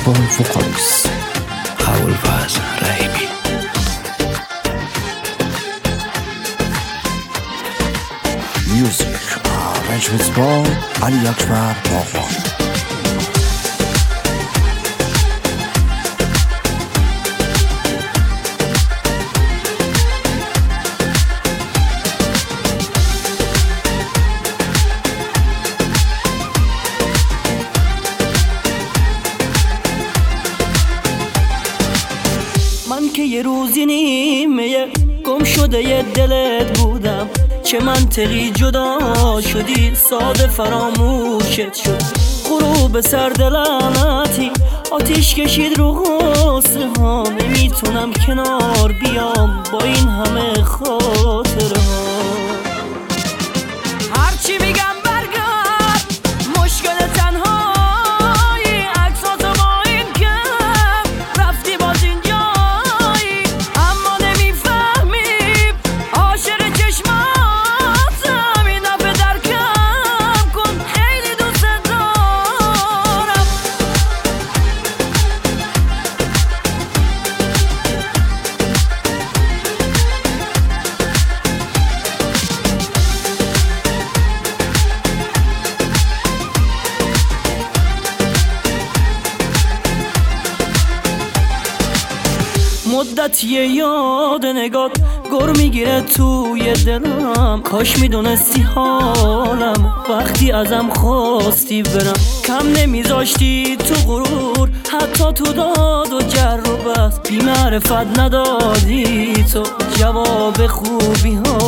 Global Vocals Abulfaz Rahimi. Music arrangements by Ali Akbar Mohan. من که یه روزی نیمه گم شده یه دلت بودم، چه منطقی جدا شدی ساده فراموشت شد. غروب سرد لعنتی آتیش کشید رو غصه ها، نمیتونم کنار بیام با این همه خاطره ها. هرچی میگم برگرد مشکل تنهایی، عکساتو با این کم رفتی باز اینجایی، اما نمیفهمی عاشق چشماتم، این دفعه درکم کن خیلی دوست دارم. مدتیه یاد نگات گر میگیره توی دلم، کاش میدونستی حالم وقتی ازم خواستی برم. کم نمیذاشتی تو غرور حتی تو داد و جر و بس، بی معرفت ندادی تو جواب خوبی ها